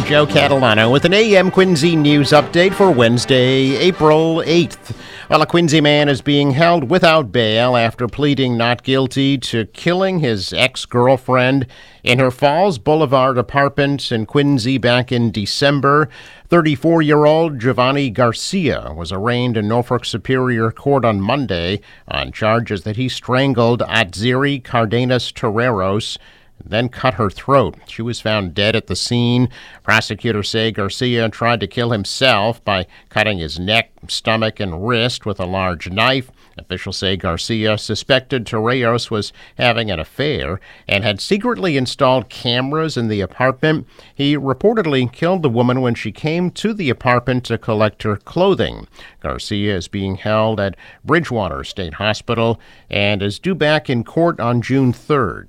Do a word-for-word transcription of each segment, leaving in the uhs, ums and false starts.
I'm Joe Catalano with an A M Quincy news update for Wednesday, April eighth. Well, a Quincy man is being held without bail after pleading not guilty to killing his ex-girlfriend in her Falls Boulevard apartment in Quincy back in December. thirty-four-year-old Giovanni Garcia was arraigned in Norfolk Superior Court on Monday on charges that he strangled Atziri Cardenas Terreros, then cut her throat. She was found dead at the scene. Prosecutors say Garcia tried to kill himself by cutting his neck, stomach, and wrist with a large knife. Officials say Garcia suspected Terreros was having an affair and had secretly installed cameras in the apartment. He reportedly killed the woman when she came to the apartment to collect her clothing. Garcia is being held at Bridgewater State Hospital and is due back in court on June third.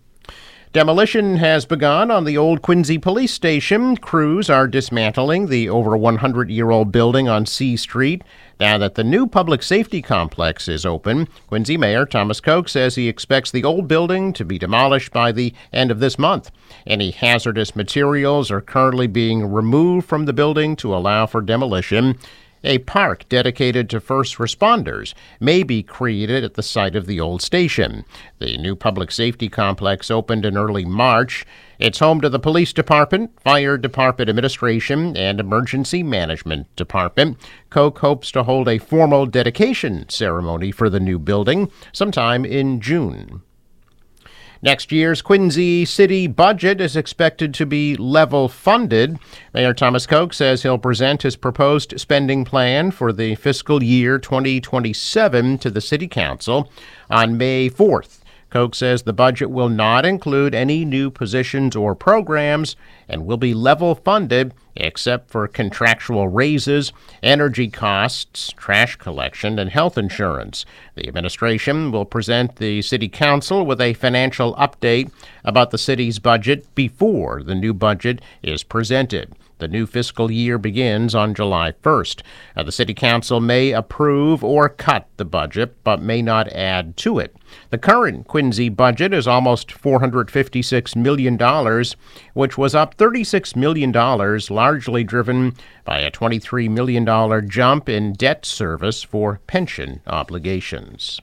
Demolition has begun on the old Quincy Police Station. Crews are dismantling the over one hundred year old building on C Street. Now that the new public safety complex is open, Quincy Mayor Thomas Koch says he expects the old building to be demolished by the end of this month. Any hazardous materials are currently being removed from the building to allow for demolition. A park dedicated to first responders may be created at the site of the old station. The new public safety complex opened in early March. It's home to the police department, fire department administration, and emergency management department. Koch hopes to hold a formal dedication ceremony for the new building sometime in June. Next year's Quincy City budget is expected to be level funded. Mayor Thomas Koch says he'll present his proposed spending plan for the fiscal year twenty twenty-seven to the City Council on May fourth. Koch says the budget will not include any new positions or programs and will be level funded except for contractual raises, energy costs, trash collection, and health insurance. The administration will present the City Council with a financial update about the city's budget before the new budget is presented. The new fiscal year begins on July first. Now, the City Council may approve or cut the budget, but may not add to it. The current Quincy budget is almost four hundred fifty-six million dollars, which was up thirty-six million dollars, largely driven by a twenty-three million dollars jump in debt service for pension obligations.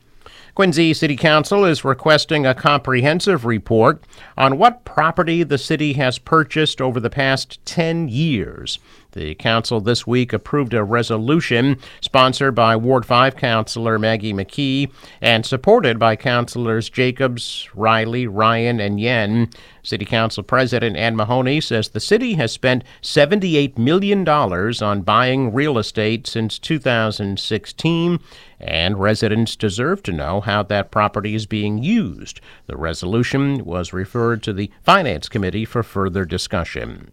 Quincy City Council is requesting a comprehensive report on what property the city has purchased over the past ten years. The council this week approved a resolution sponsored by Ward five Councilor Maggie McKee and supported by Councilors Jacobs, Riley, Ryan, and Yen. City Council President Ann Mahoney says the city has spent seventy-eight million dollars on buying real estate since two thousand sixteen, and residents deserve to know how that property is being used. The resolution was referred to the Finance Committee for further discussion.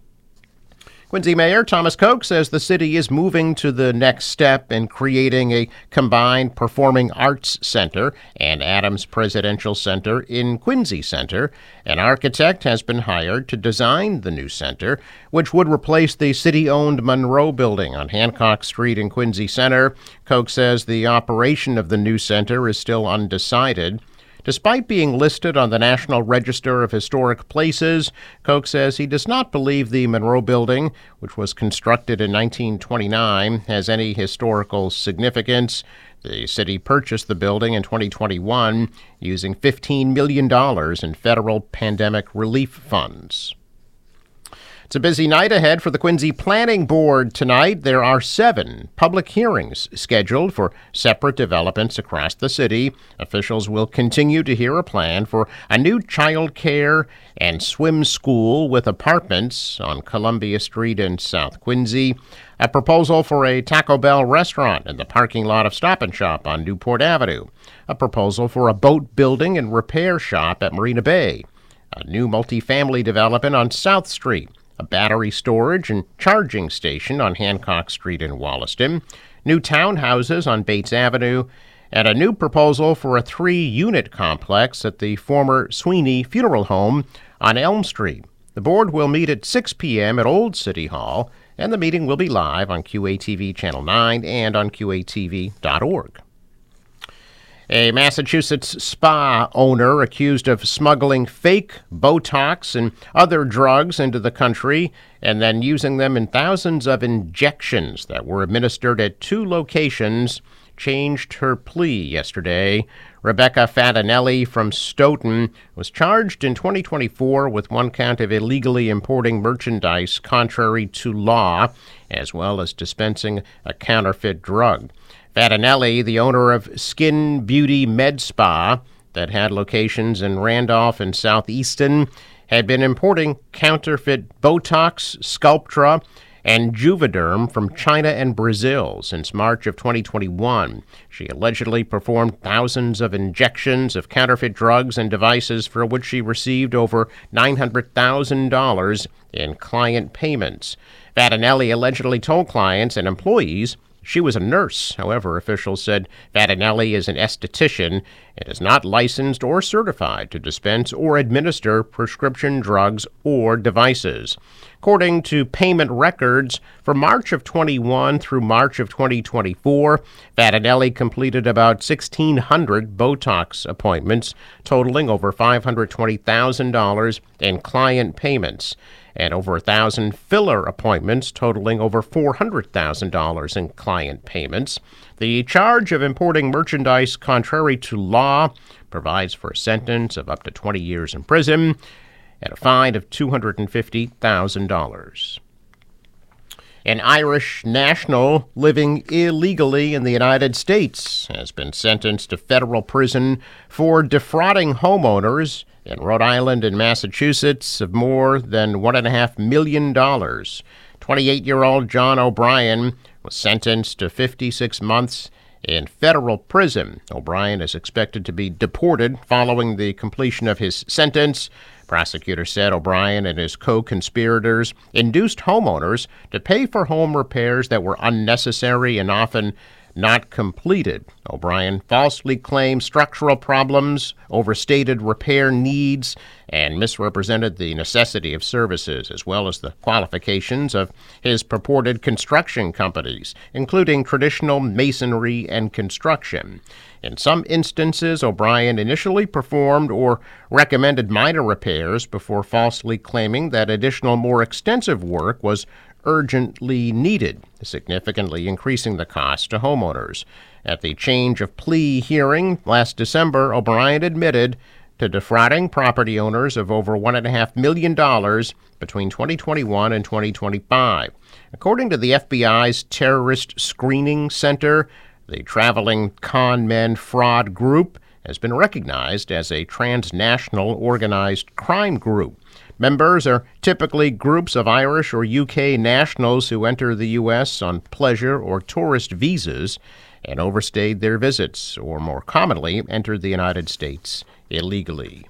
Quincy Mayor Thomas Koch says the city is moving to the next step in creating a combined performing arts center and Adams Presidential Center in Quincy Center. An architect has been hired to design the new center, which would replace the city-owned Monroe Building on Hancock Street in Quincy Center. Koch says the operation of the new center is still undecided. Despite being listed on the National Register of Historic Places, Koch says he does not believe the Monroe Building, which was constructed in nineteen twenty-nine, has any historical significance. The city purchased the building in twenty twenty-one using fifteen million dollars in federal pandemic relief funds. It's a busy night ahead for the Quincy Planning Board tonight. There are seven public hearings scheduled for separate developments across the city. Officials will continue to hear a plan for a new child care and swim school with apartments on Columbia Street in South Quincy, a proposal for a Taco Bell restaurant in the parking lot of Stop and Shop on Newport Avenue, a proposal for a boat building and repair shop at Marina Bay, a new multifamily development on South Street, a battery storage and charging station on Hancock Street in Wollaston, new townhouses on Bates Avenue, and a new proposal for a three-unit complex at the former Sweeney Funeral Home on Elm Street. The board will meet at six p.m. at Old City Hall, and the meeting will be live on Q A T V Channel nine and on Q A T V dot org. A Massachusetts spa owner accused of smuggling fake Botox and other drugs into the country and then using them in thousands of injections that were administered at two locations changed her plea yesterday. Rebecca Fatinelli from Stoughton was charged in twenty twenty-four with one count of illegally importing merchandise contrary to law, as well as dispensing a counterfeit drug. Fatinelli, the owner of Skin Beauty Med Spa that had locations in Randolph and Southeaston, had been importing counterfeit Botox, Sculptra, and Juvederm from China and Brazil since March of twenty twenty-one. She allegedly performed thousands of injections of counterfeit drugs and devices for which she received over nine hundred thousand dollars in client payments. Fatinelli allegedly told clients and employees she was a nurse. However, officials said Fatinelli is an esthetician and is not licensed or certified to dispense or administer prescription drugs or devices. According to payment records, for March of twenty-one through March of twenty twenty-four, Fatinelli completed about sixteen hundred Botox appointments, totaling over five hundred twenty thousand dollars in client payments, and over one thousand filler appointments totaling over four hundred thousand dollars in client payments. The charge of importing merchandise contrary to law provides for a sentence of up to twenty years in prison and a fine of two hundred fifty thousand dollars. An Irish national living illegally in the United States has been sentenced to federal prison for defrauding homeowners in Rhode Island and Massachusetts of more than one point five million dollars. twenty-eight-year-old John O'Brien was sentenced to fifty-six months in federal prison. O'Brien is expected to be deported following the completion of his sentence. Prosecutors said O'Brien and his co-conspirators induced homeowners to pay for home repairs that were unnecessary and often not completed. O'Brien falsely claimed structural problems, overstated repair needs, and misrepresented the necessity of services, as well as the qualifications of his purported construction companies, including traditional masonry and construction. In some instances, O'Brien initially performed or recommended minor repairs before falsely claiming that additional, more extensive work was urgently needed, significantly increasing the cost to homeowners. At the change of plea hearing last December, O'Brien admitted to defrauding property owners of over one point five million dollars between twenty twenty-one and twenty twenty-five. According to the F B I's Terrorist Screening Center, the traveling con men fraud group has been recognized as a transnational organized crime group. Members are typically groups of Irish or U K nationals who enter the U S on pleasure or tourist visas and overstayed their visits, or more commonly, entered the United States illegally.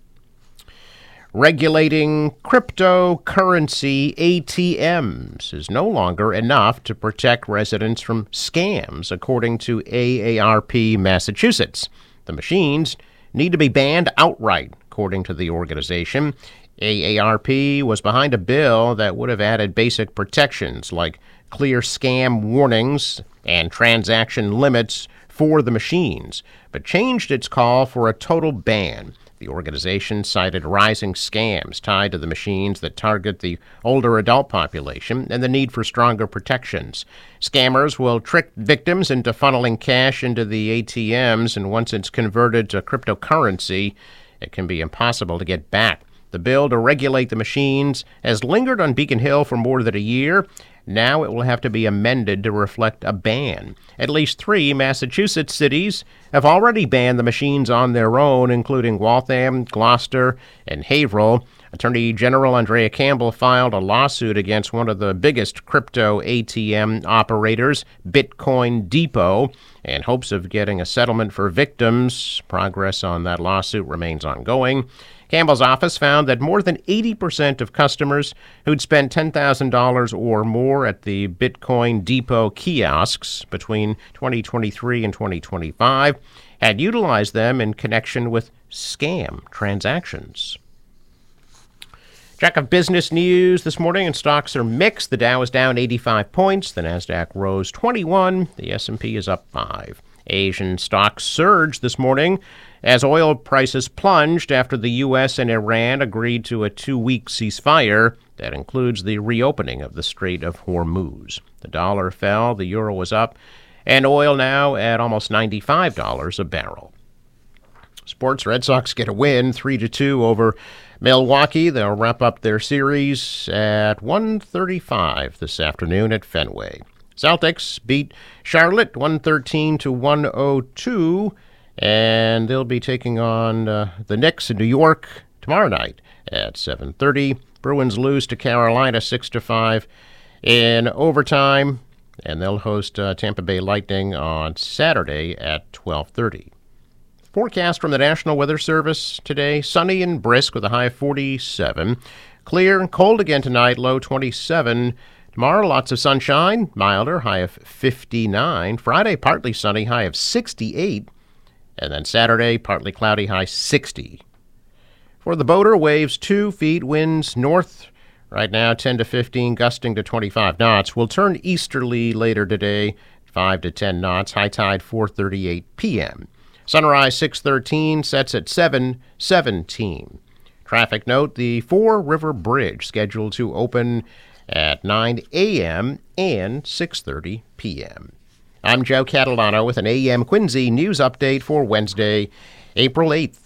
Regulating cryptocurrency A T Ms is no longer enough to protect residents from scams, according to A A R P Massachusetts. The machines need to be banned outright, according to the organization. A A R P was behind a bill that would have added basic protections like clear scam warnings and transaction limits for the machines, but changed its call for a total ban. The organization cited rising scams tied to the machines that target the older adult population and the need for stronger protections. Scammers will trick victims into funneling cash into the A T Ms, and once it's converted to cryptocurrency, it can be impossible to get back. The bill to regulate the machines has lingered on Beacon Hill for more than a year. Now it will have to be amended to reflect a ban. At least three Massachusetts cities have already banned the machines on their own, including Waltham, Gloucester, and Haverhill. Attorney General Andrea Campbell filed a lawsuit against one of the biggest crypto A T M operators, Bitcoin Depot, in hopes of getting a settlement for victims. Progress on that lawsuit remains ongoing. Campbell's office found that more than eighty percent of customers who'd spent ten thousand dollars or more at the Bitcoin Depot kiosks between twenty twenty-three and twenty twenty-five had utilized them in connection with scam transactions. Check of business news this morning, and stocks are mixed. The Dow is down eighty-five points. The Nasdaq rose twenty-one. The S and P is up five. Asian stocks surged this morning as oil prices plunged after the U S and Iran agreed to a two-week ceasefire that includes the reopening of the Strait of Hormuz. The dollar fell, the euro was up, and oil now at almost ninety-five dollars a barrel. Sports, Red Sox get a win, three to two over Milwaukee. They'll wrap up their series at one thirty-five this afternoon at Fenway. Celtics beat Charlotte one thirteen to one oh two, and they'll be taking on uh, the Knicks in New York tomorrow night at seven thirty. Bruins lose to Carolina six to five in overtime, and they'll host uh, Tampa Bay Lightning on Saturday at twelve thirty. Forecast from the National Weather Service today, sunny and brisk with a high of forty-seven. Clear and cold again tonight, low twenty-seven. Tomorrow, lots of sunshine, milder, high of fifty-nine. Friday, partly sunny, high of sixty-eight. And then Saturday, partly cloudy, high sixty. For the boater, waves two feet, winds north right now ten to fifteen, gusting to twenty-five knots. Will turn easterly later today, five to ten knots. High tide four thirty-eight p.m. Sunrise six thirteen, sets at seven seventeen. Traffic note, the Four River Bridge scheduled to open at nine a.m. and six thirty p.m. I'm Joe Catalano with an A M Quincy news update for Wednesday, April eighth.